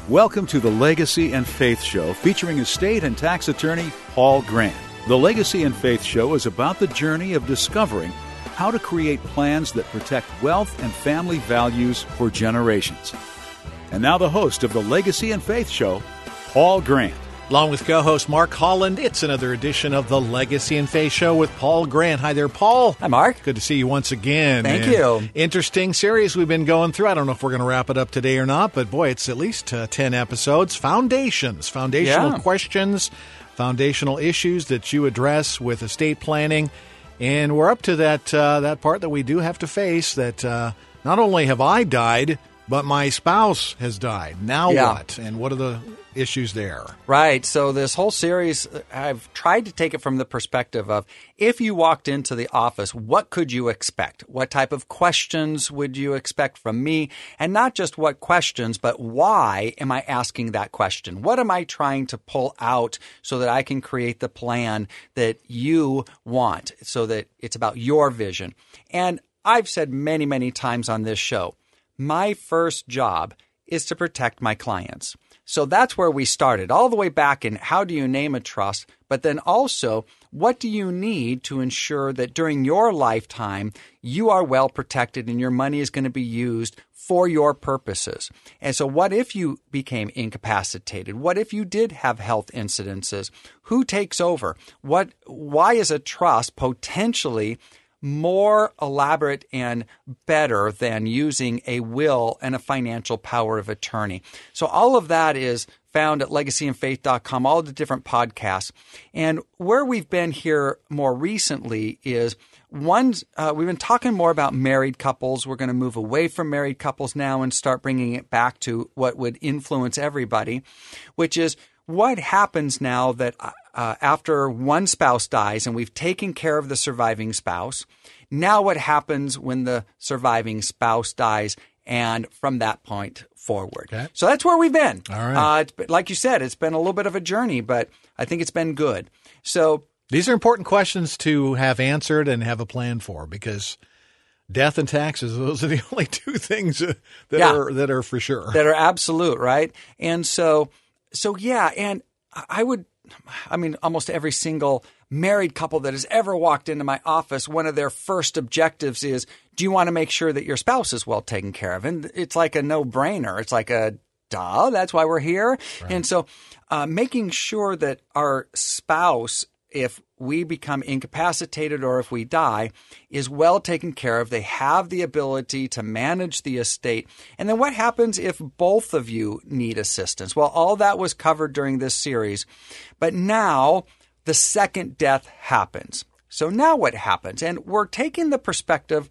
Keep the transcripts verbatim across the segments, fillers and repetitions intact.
Welcome to the Legacy and Faith Show, featuring estate and tax attorney Paul Grant. The Legacy and Faith Show is about the journey of discovering how to create plans that protect wealth and family values for generations. And now the host of the Legacy and Faith Show, Paul Grant. Along with co-host Mark Holland, it's another edition of the Legacy and Faith Show with Paul Grant. Hi there, Paul. Hi, Mark. Good to see you once again. Thank and you. Interesting series we've been going through. I don't know if we're going to wrap it up today or not, but boy, it's at least uh, ten episodes. Foundations, foundational Yeah. questions, foundational issues that you address with estate planning. And we're up to that, uh, that part that we do have to face, that uh, not only have I died, but my spouse has died. Now Yeah. what? And what are the issues there? Right. So this whole series, I've tried to take it from the perspective of if you walked into the office, what could you expect? What type of questions would you expect from me? And not just what questions, but why am I asking that question? What am I trying to pull out so that I can create the plan that you want, so that it's about your vision? And I've said many, many times on this show, my first job is to protect my clients. So that's where we started, all the way back in how do you name a trust, but then also what do you need to ensure that during your lifetime you are well protected and your money is going to be used for your purposes. And so what if you became incapacitated? What if you did have health incidences? Who takes over? What? Why is a trust potentially more elaborate and better than using a will and a financial power of attorney? So all of that is found at legacy and faith dot com, all of the different podcasts. And where we've been here more recently is one, uh, we've been talking more about married couples. We're going to move away from married couples now and start bringing it back to what would influence everybody, which is what happens now that uh, after one spouse dies and we've taken care of the surviving spouse. Now what happens when the surviving spouse dies and from that point forward? Okay. So that's where we've been. All right. Uh, it's been, like you said, it's been a little bit of a journey, but I think it's been good. So These are important questions to have answered and have a plan for, because death and taxes, those are the only two things uh, that Yeah. are that are for sure. that are absolute, right? And so, so yeah, and I would, I mean, almost every single married couple that has ever walked into my office, one of their first objectives is, do you want to make sure that your spouse is well taken care of? And it's like a no-brainer. It's like a, duh, that's why we're here. Right. And so uh, making sure that our spouse, if we become incapacitated or if we die, is well taken care of. They have the ability to manage the estate. And then what happens if both of you need assistance? Well, all that was covered during this series. But now the second death happens. So now what happens? And we're taking the perspective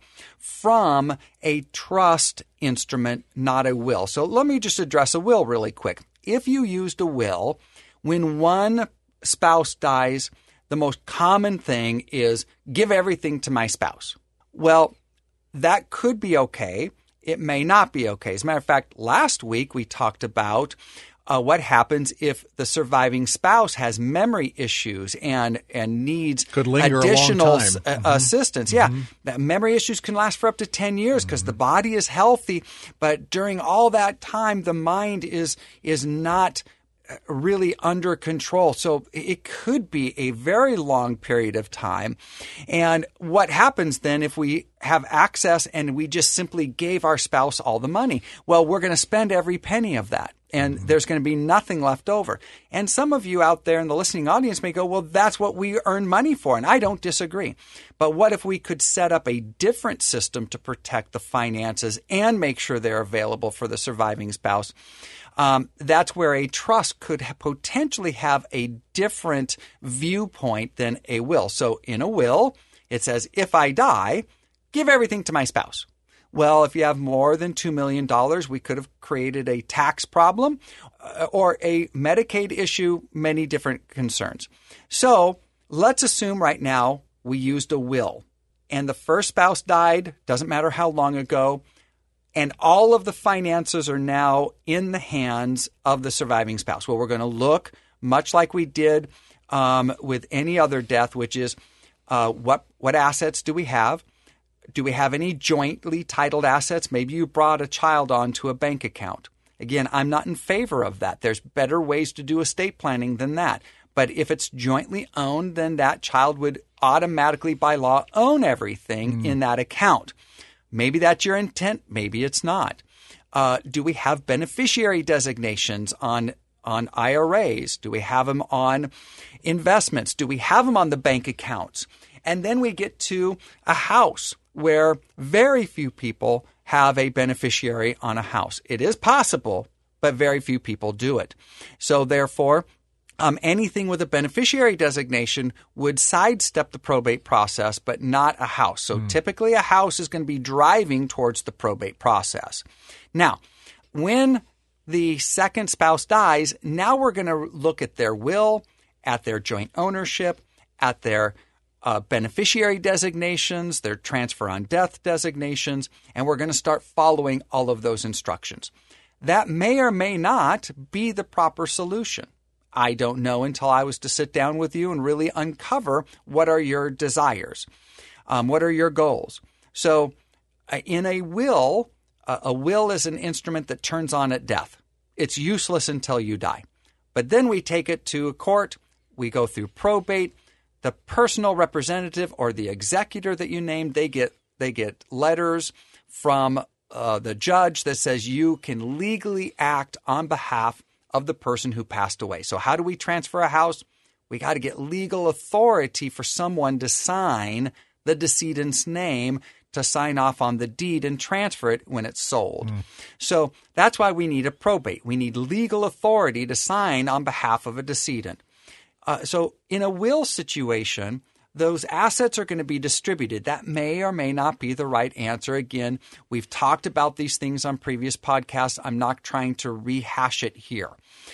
from a trust instrument, not a will. So let me just address a will really quick. If you used a will, when one spouse dies, the most common thing is give everything to my spouse. Well, that could be okay. It may not be okay. As a matter of fact, last week we talked about uh, what happens if the surviving spouse has memory issues and and needs Could linger additional a long time. s- uh, Mm-hmm. assistance. Yeah, that memory issues can last for up to ten years because Mm-hmm. the body is healthy, but during all that time, the mind is is not really under control. So it could be a very long period of time. And what happens then if we have access and we just simply gave our spouse all the money? Well, we're going to spend every penny of that. And mm-hmm. there's going to be nothing left over. And some of you out there in the listening audience may go, well, that's what we earn money for. And I don't disagree. But what if we could set up a different system to protect the finances and make sure they're available for the surviving spouse? Um, that's where a trust could ha- potentially have a different viewpoint than a will. So in a will, it says, if I die, give everything to my spouse. Well, if you have more than two million dollars, we could have created a tax problem uh, or a Medicaid issue, many different concerns. So let's assume right now we used a will and the first spouse died, doesn't matter how long ago, and all of the finances are now in the hands of the surviving spouse. Well, we're going to look much like we did um, with any other death, which is uh, what what assets do we have? Do we have any jointly titled assets? Maybe you brought a child onto a bank account. Again, I'm not in favor of that. There's better ways to do estate planning than that. But if it's jointly owned, then that child would automatically by law own everything mm. in that account. Maybe that's your intent. Maybe it's not. Uh, do we have beneficiary designations on on I R As? Do we have them on investments? Do we have them on the bank accounts? And then we get to a house where very few people have a beneficiary on a house. It is possible, but very few people do it. So therefore, um, anything with a beneficiary designation would sidestep the probate process, but not a house. So mm. typically a house is going to be driving towards the probate process. Now, when the second spouse dies, now we're going to look at their will, at their joint ownership, at their uh, beneficiary designations, their transfer on death designations, and we're going to start following all of those instructions. That may or may not be the proper solution. I don't know until I was to sit down with you and really uncover what are your desires, um, what are your goals. So uh, in a will, uh, a will is an instrument that turns on at death. It's useless until you die. But then we take it to a court, we go through probate. The personal representative or the executor that you named, they get they get letters from uh, the judge that says you can legally act on behalf of the person who passed away. So how do we transfer a house? We got to get legal authority for someone to sign the decedent's name, to sign off on the deed and transfer it when it's sold. Mm. So that's why we need a probate. We need legal authority to sign on behalf of a decedent. Uh, so in a will situation, those assets are going to be distributed. That may or may not be the right answer. Again, we've talked about these things on previous podcasts. I'm not trying to rehash it here.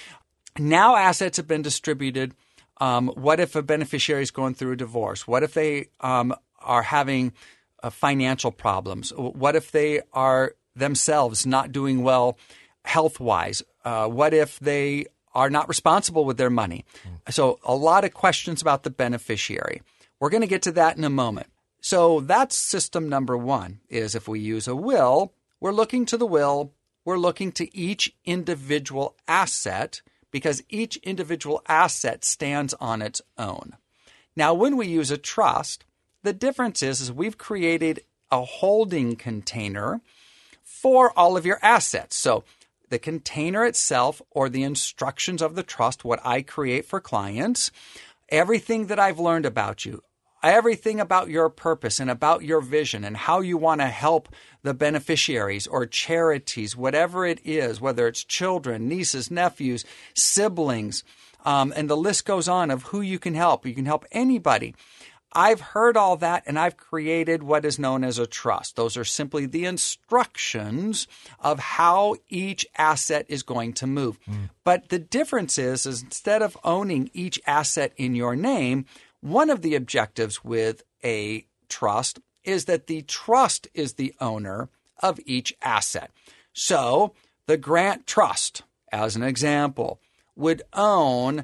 Now assets have been distributed. Um, what if a beneficiary is going through a divorce? What if they um, are having uh, financial problems? What if they are themselves not doing well health-wise? Uh, what if they are not responsible with their money? Mm. So a lot of questions about the beneficiary. We're going to get to that in a moment. So that's system number one, is if we use a will, we're looking to the will, we're looking to each individual asset because each individual asset stands on its own. Now, when we use a trust, the difference is, is we've created a holding container for all of your assets. So the container itself or the instructions of the trust, what I create for clients, everything that I've learned about you, everything about your purpose and about your vision and how you want to help the beneficiaries or charities, whatever it is, whether it's children, nieces, nephews, siblings, um, and the list goes on of who you can help. You can help anybody. I've heard all that, and I've created what is known as a trust. Those are simply the instructions of how each asset is going to move. Mm. But the difference is, is instead of owning each asset in your name, one of the objectives with a trust is that the trust is the owner of each asset. So the Grant Trust, as an example, would own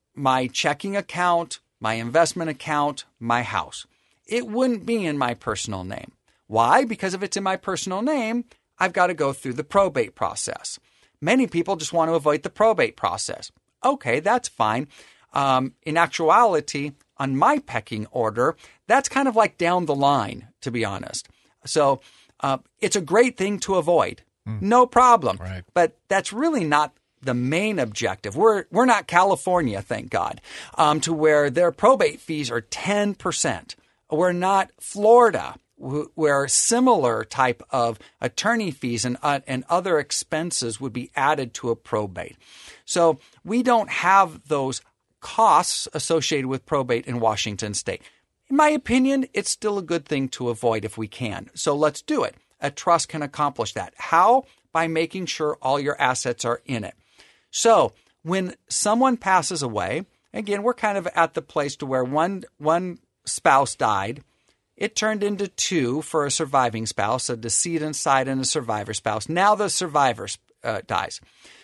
my checking account, my investment account, my house. It wouldn't be in my personal name. Why? Because if it's in my personal name, I've got to go through the probate process. Many people just want to avoid the probate process. Okay, that's fine. Um, in actuality, on my pecking order, that's kind of like down the line, to be honest. So uh, it's a great thing to avoid. Mm. No problem. Right. But that's really not the main objective. We're we're not California, thank God, um, to where their probate fees are ten percent. We're not Florida, wh- where similar type of attorney fees and uh, and other expenses would be added to a probate. So we don't have those costs associated with probate in Washington State. In my opinion, it's still a good thing to avoid if we can. So let's do it. A trust can accomplish that. How? By making sure all your assets are in it. So when someone passes away, again, we're kind of at the place to where one one spouse died. It turned into two for a surviving spouse, a decedent side and a survivor spouse. Now the survivor uh, dies.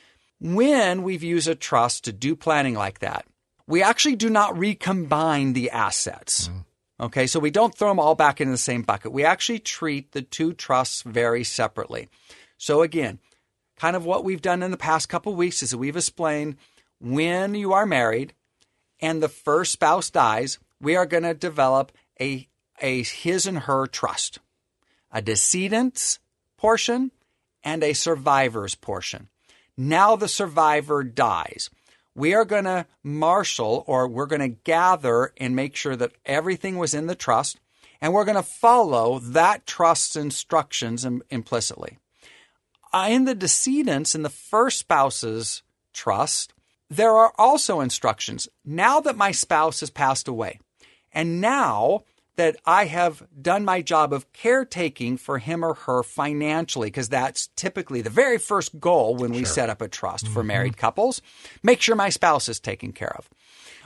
When we've used a trust to do planning like that, we actually do not recombine the assets. Mm. Okay, so we don't throw them all back into the same bucket. We actually treat the two trusts very separately. So again, kind of what we've done in the past couple of weeks is that we've explained when you are married and the first spouse dies, we are going to develop a, a his and her trust, a decedent's portion and a survivor's portion. Now the survivor dies. We are going to marshal, or we're going to gather and make sure that everything was in the trust, and we're going to follow that trust's instructions implicitly. In the decedent's, in the first spouse's trust, there are also instructions. Now that my spouse has passed away, and now that I have done my job of caretaking for him or her financially, because that's typically the very first goal when we sure. set up a trust mm-hmm. for married couples, make sure my spouse is taken care of.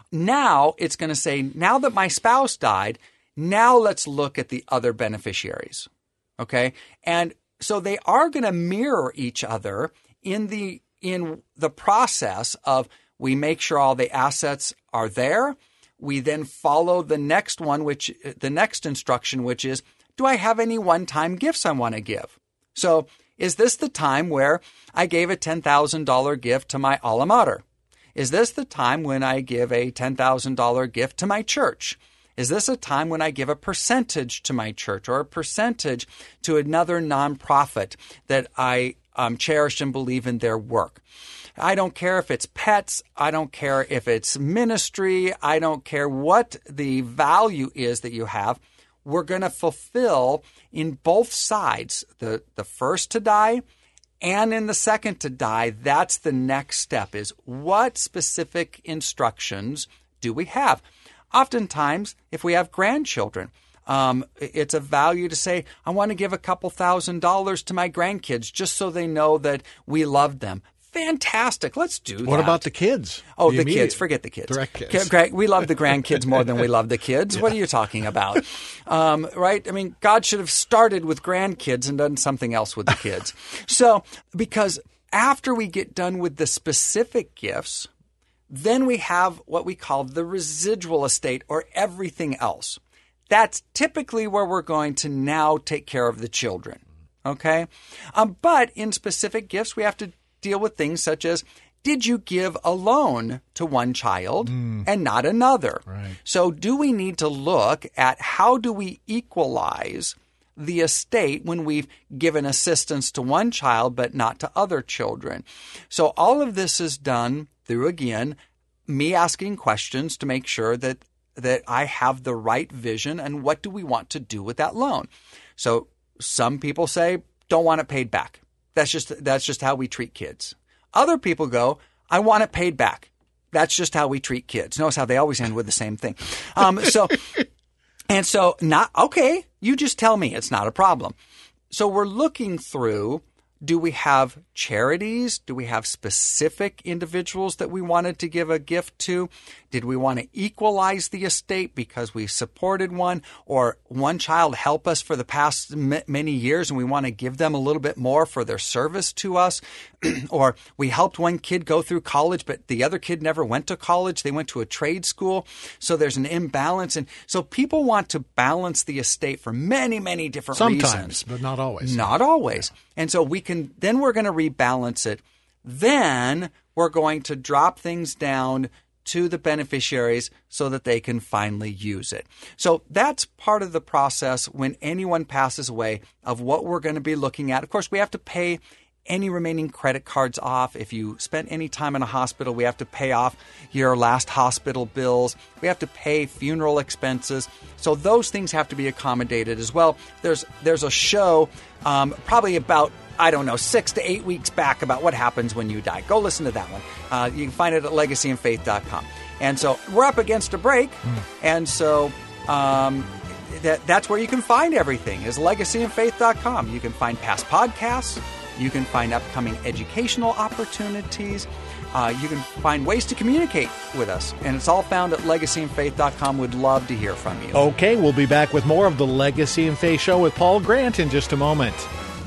Now it's going to say, now that my spouse died, now let's look at the other beneficiaries. Okay? And so they are going to mirror each other in the in the process of we make sure all the assets are there. We then follow the next one, which the next instruction, which is, do I have any one-time gifts I want to give? So is this the time where I gave a ten thousand dollars gift to my alma mater? Is this the time when I give a ten thousand dollars gift to my church? Is this a time when I give a percentage to my church or a percentage to another nonprofit that I um, cherish and believe in their work? I don't care if it's pets. I don't care if it's ministry. I don't care what the value is that you have. We're going to fulfill in both sides, the, the first to die and in the second to die. That's the next step, is what specific instructions do we have? Oftentimes, if we have grandchildren, um, it's a value to say, I want to give a couple thousand dollars to my grandkids just so they know that we love them. Fantastic. Let's do that. What about the kids? Oh, the, the kids. Forget the kids. Direct kids. We love the grandkids more than we love the kids. Yeah. What are you talking about? Um, right? I mean, God should have started with grandkids and done something else with the kids. So, because after we get done with the specific gifts, then we have what we call the residual estate, or everything else. That's typically where we're going to now take care of the children. Okay? Um, but in specific gifts, we have to deal with things such as, did you give a loan to one child mm. and not another? Right. So do we need to look at how do we equalize the estate when we've given assistance to one child but not to other children? So all of this is done through, again, me asking questions to make sure that that I have the right vision and what do we want to do with that loan. So some people say, don't want it paid back. That's just that's just how we treat kids. Other people go, I want it paid back. That's just how we treat kids. Notice how they always end with the same thing. Um, so, and so not, okay, you just tell me, it's not a problem. So we're looking through, do we have charities? Do we have specific individuals that we wanted to give a gift to? Did we want to equalize the estate because we supported one, or one child helped us for the past m- many years and we want to give them a little bit more for their service to us? Or we helped one kid go through college, but the other kid never went to college. They went to a trade school. So there's an imbalance. And so people want to balance the estate for many, many different Sometimes, reasons. Sometimes, but not always. Not always. Yeah. And so we can, then we're going to rebalance it. Then we're going to drop things down to the beneficiaries so that they can finally use it. So that's part of the process when anyone passes away of what we're going to be looking at. Of course, we have to pay any remaining credit cards off. If you spent any time in a hospital, we have to pay off your last hospital bills. We have to pay funeral expenses. So those things have to be accommodated as well. There's there's a show um, probably about, I don't know, six to eight weeks back about what happens when you die. Go listen to that one. Uh, you can find it at legacy and faith dot com. And so we're up against a break. Mm. And so um, that, that's where you can find everything, is legacy and faith dot com. You can find past podcasts. You can find upcoming educational opportunities. Uh, you can find ways to communicate with us. And it's all found at legacy and faith dot com. Would love to hear from you. Okay, we'll be back with more of the Legacy and Faith Show with Paul Grant in just a moment.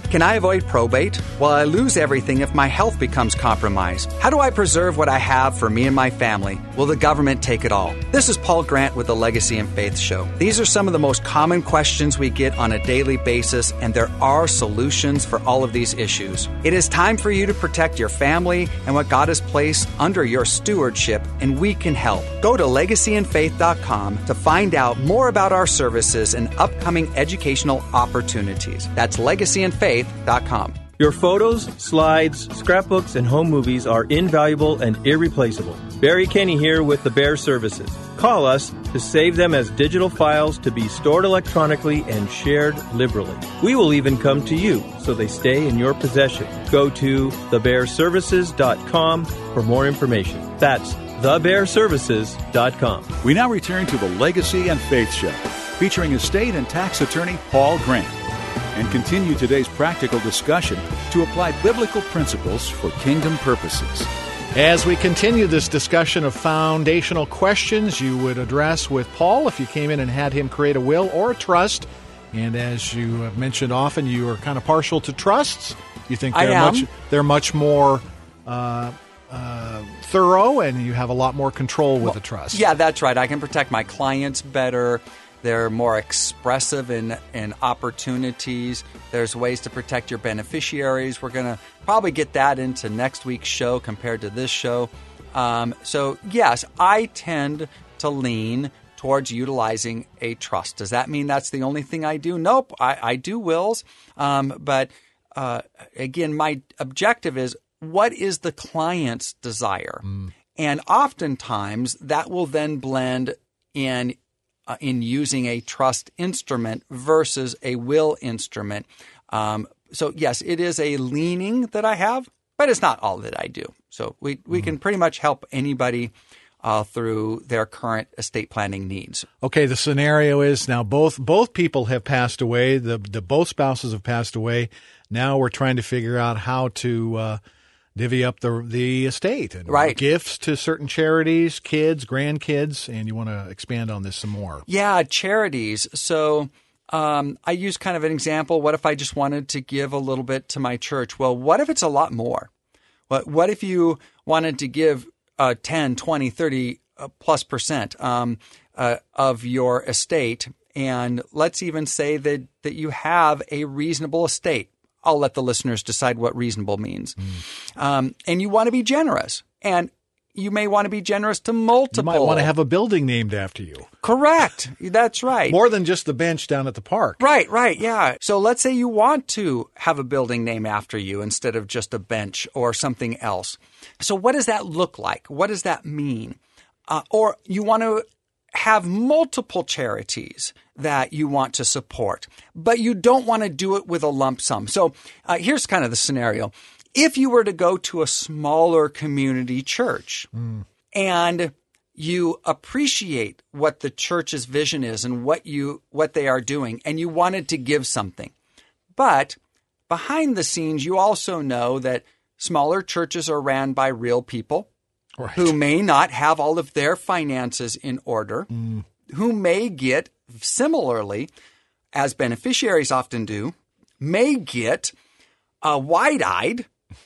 Can I avoid probate? Will I lose everything if my health becomes compromised? How do I preserve what I have for me and my family? Will the government take it all? This is Paul Grant with the Legacy and Faith Show. These are some of the most common questions we get on a daily basis, and there are solutions for all of these issues. It is time for you to protect your family and what God has placed under your stewardship, and we can help. Go to legacy and faith dot com to find out more about our services and upcoming educational opportunities. That's legacy and faith dot com. Your photos, slides, scrapbooks, and home movies are invaluable and irreplaceable. Barry Kenny here with the Bear Services. Call us to save them as digital files to be stored electronically and shared liberally. We will even come to you so they stay in your possession. Go to the bear services dot com for more information. That's the bear services dot com. We now return to the Legacy and Faith Show, featuring estate and tax attorney Paul Grant, and continue today's practical discussion to apply biblical principles for kingdom purposes. As we continue this discussion of foundational questions you would address with Paul if you came in and had him create a will or a trust, and as you have mentioned often, you are kind of partial to trusts. You think they're I am. much they're much more uh, uh, thorough, and you have a lot more control with Well, a trust. Yeah, that's right. I can protect my clients better. They're more expressive in, in opportunities. There's ways to protect your beneficiaries. We're going to probably get that into next week's show compared to this show. Um, so, yes, I tend to lean towards utilizing a trust. Does that mean that's the only thing I do? Nope. I, I do wills. Um, but, uh, again, my objective is, what is the client's desire? Mm. And oftentimes, that will then blend in Uh, in using a trust instrument versus a will instrument. Um, so, yes, it is a leaning that I have, but it's not all that I do. So we, we mm-hmm. can pretty much help anybody uh, through their current estate planning needs. Okay, the scenario is now both both people have passed away. The, the both spouses have passed away. Now we're trying to figure out how to uh, divvy up the the estate and right. gifts to certain charities, kids, grandkids, and you want to expand on this some more. Yeah, charities. So um, I use kind of an example. What if I just wanted to give a little bit to my church? Well, what if it's a lot more? What, what if you wanted to give uh, ten, twenty, thirty uh, plus percent um, uh, of your estate? And let's even say that, that you have a reasonable estate. I'll let the listeners decide what reasonable means. Mm. Um, and you want to be generous. And you may want to be generous to multiple. You might want to have a building named after you. Correct. That's right. More than just the bench down at the park. Right, right, yeah. So let's say you want to have a building named after you instead of just a bench or something else. So what does that look like? What does that mean? Uh, or you want to have multiple charities that you want to support, but you don't want to do it with a lump sum. So uh, here's kind of the scenario. If you were to go to a smaller community church mm. and you appreciate what the church's vision is and what you what they are doing, and you wanted to give something, but behind the scenes, you also know that smaller churches are ran by real people. Right. Who may not have all of their finances in order, mm. who may get, similarly, as beneficiaries often do, may get uh, wide-eyed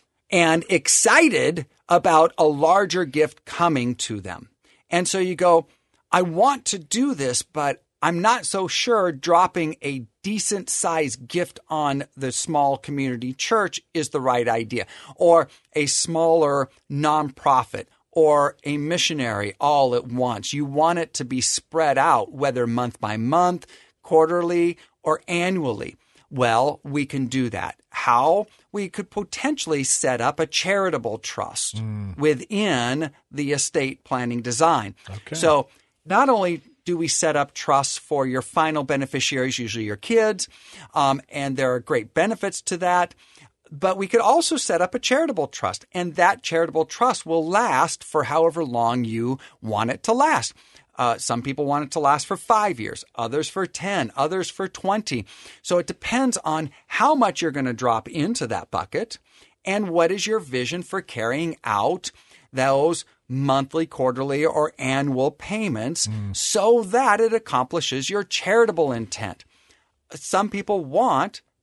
and excited about a larger gift coming to them. And so you go, I want to do this, but I'm not so sure dropping a decent-sized gift on the small community church is the right idea, or a smaller nonprofit, or a missionary all at once. You want it to be spread out, whether month by month, quarterly, or annually. Well, we can do that. How? We could potentially set up a charitable trust mm. within the estate planning design. Okay. So not only do we set up trusts for your final beneficiaries, usually your kids, um, and there are great benefits to that, but we could also set up a charitable trust, and that charitable trust will last for however long you want it to last. Uh, some people want it to last for five years, others for ten, others for twenty. So it depends on how much you're going to drop into that bucket and what is your vision for carrying out those monthly, quarterly, or annual payments mm. so that it accomplishes your charitable intent. Some people want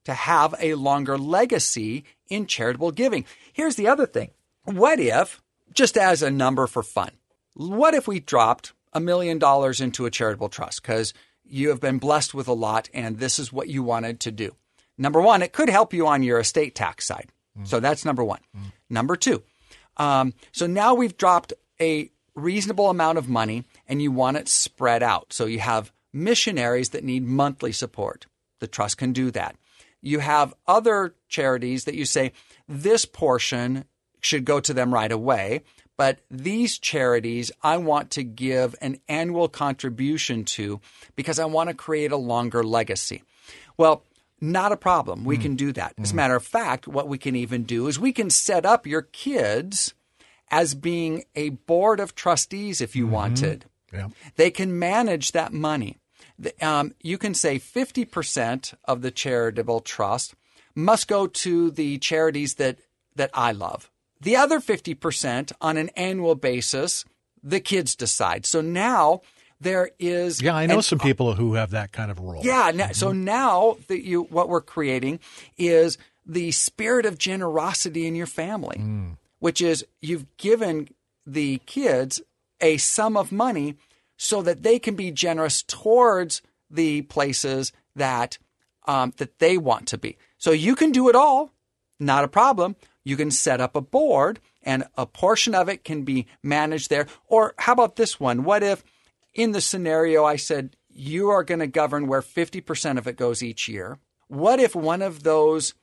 to have a longer legacy in charitable giving. Here's the other thing. What if, just as a number for fun, what if we dropped a million dollars into a charitable trust because you have been blessed with a lot and this is what you wanted to do? Number one, it could help you on your estate tax side. Mm. So that's number one. Mm. Number two, um, so now we've dropped a reasonable amount of money and you want it spread out. So you have missionaries that need monthly support. The trust can do that. You have other charities that you say, this portion should go to them right away, but these charities I want to give an annual contribution to because I want to create a longer legacy. Well, not a problem. We mm. can do that. As mm. a matter of fact, what we can even do is we can set up your kids as being a board of trustees if you mm-hmm. wanted. Yeah. They can manage that money. Um, you can say fifty percent of the charitable trust must go to the charities that, that I love. The other fifty percent on an annual basis, the kids decide. So now there is... Yeah, I know an, some people who have that kind of role. Yeah. Mm-hmm. So now that you, what we're creating is the spirit of generosity in your family, mm. which is you've given the kids a sum of money so that they can be generous towards the places that um, that they want to be. So you can do it all, not a problem. You can set up a board and a portion of it can be managed there. Or how about this one? What if in the scenario I said you are going to govern where fifty percent of it goes each year? What if one of those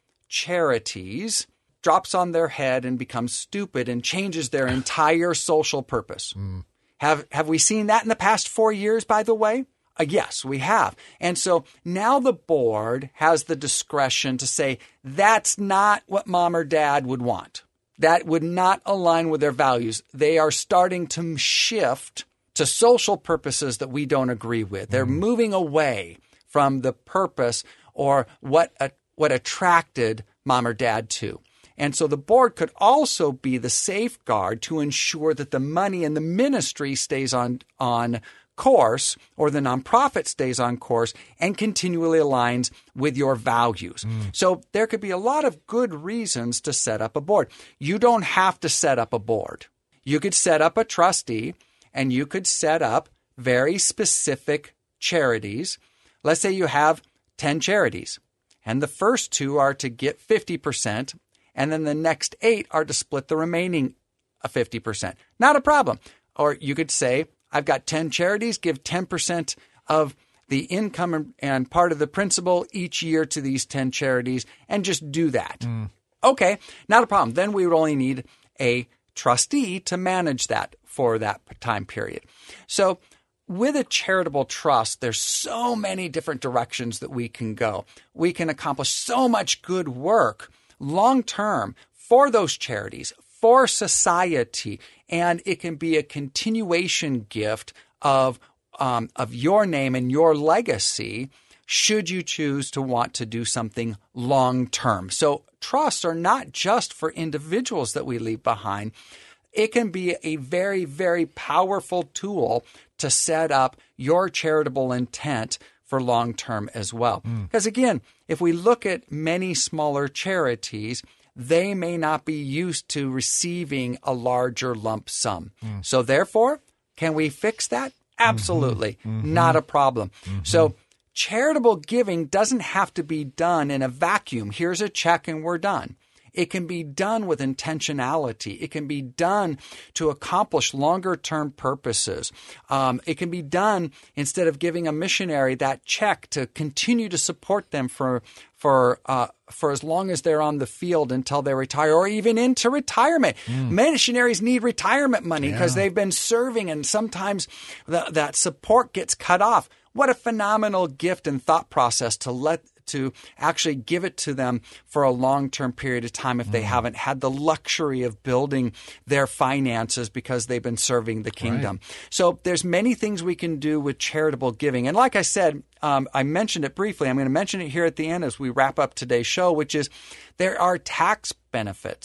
charities drops on their head and becomes stupid and changes their entire social purpose? Mm. Have have we seen that in the past four years, by the way? Uh, yes, we have. And so now the board has the discretion to say, that's not what mom or dad would want. That would not align with their values. They are starting to shift to social purposes that we don't agree with. They're mm. moving away from the purpose or what uh, what attracted mom or dad to. And so the board could also be the safeguard to ensure that the money in the ministry stays on, on course, or the nonprofit stays on course and continually aligns with your values. Mm. So there could be a lot of good reasons to set up a board. You don't have to set up a board. You could set up a trustee and you could set up very specific charities. Let's say you have ten charities and the first two are to get fifty percent. And then the next eight are to split the remaining fifty percent. Not a problem. Or you could say, I've got ten charities, give ten percent of the income and part of the principal each year to these ten charities, and just do that. Mm. Okay, not a problem. Then we would only need a trustee to manage that for that time period. So with a charitable trust, there's so many different directions that we can go. We can accomplish so much good work long-term for those charities, for society, and it can be a continuation gift of um, of your name and your legacy should you choose to want to do something long-term. So trusts are not just for individuals that we leave behind. It can be a very, very powerful tool to set up your charitable intent for long-term as well. Mm. Because again, if we look at many smaller charities, they may not be used to receiving a larger lump sum. Mm. So therefore, can we fix that? Absolutely. Mm-hmm. Not a problem. Mm-hmm. So charitable giving doesn't have to be done in a vacuum. Here's a check and we're done. It can be done with intentionality. It can be done to accomplish longer-term purposes. Um, it can be done instead of giving a missionary that check to continue to support them for for uh, for as long as they're on the field until they retire, or even into retirement. Mm. Missionaries need retirement money because yeah. they've been serving, and sometimes the, that support gets cut off. What a phenomenal gift and thought process to let to actually give it to them for a long-term period of time if they mm. haven't had the luxury of building their finances because they've been serving the kingdom. Right. So there's many things we can do with charitable giving. And like I said, um, I mentioned it briefly. I'm going to mention it here at the end as we wrap up today's show, which is there are tax benefits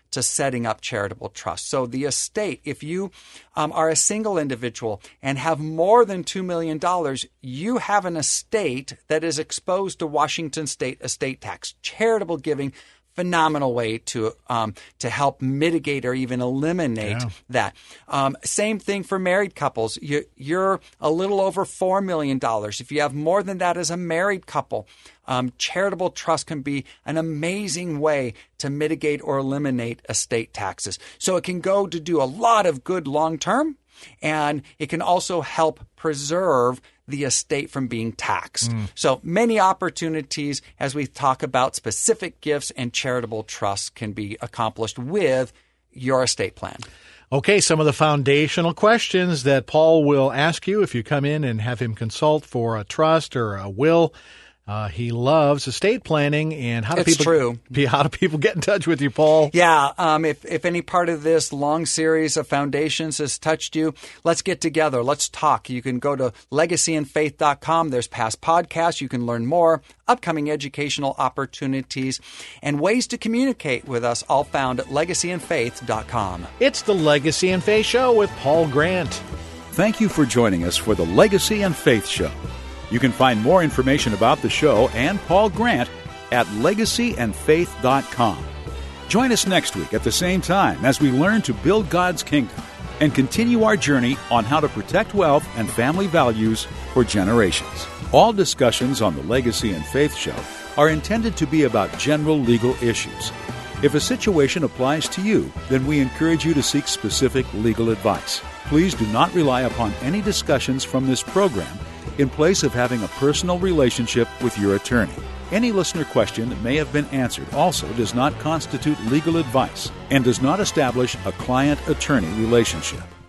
to setting up charitable trusts. So the estate, if you um, are a single individual and have more than two million dollars, you have an estate that is exposed to Washington state estate tax. Charitable giving, phenomenal way to um, to help mitigate or even eliminate yeah. that. Um, same thing for married couples. You, you're a little over four million dollars. If you have more than that as a married couple, um, charitable trust can be an amazing way to mitigate or eliminate estate taxes. So it can go to do a lot of good long-term, and it can also help preserve the estate from being taxed. Mm. So many opportunities as we talk about specific gifts and charitable trusts can be accomplished with your estate plan. Okay, some of the foundational questions that Paul will ask you if you come in and have him consult for a trust or a will. Uh, he loves estate planning, and how do it's people true. How do people get in touch with you, Paul? Yeah, um, if if any part of this long series of foundations has touched you, let's get together. Let's talk. You can go to legacy and faith dot com. There's past podcasts. You can learn more, upcoming educational opportunities, and ways to communicate with us, all found at legacy and faith dot com. It's the Legacy and Faith Show with Paul Grant. Thank you for joining us for the Legacy and Faith Show. You can find more information about the show and Paul Grant at legacy and faith dot com. Join us next week at the same time as we learn to build God's kingdom and continue our journey on how to protect wealth and family values for generations. All discussions on the Legacy and Faith Show are intended to be about general legal issues. If a situation applies to you, then we encourage you to seek specific legal advice. Please do not rely upon any discussions from this program in place of having a personal relationship with your attorney. Any listener question that may have been answered also does not constitute legal advice and does not establish a client-attorney relationship.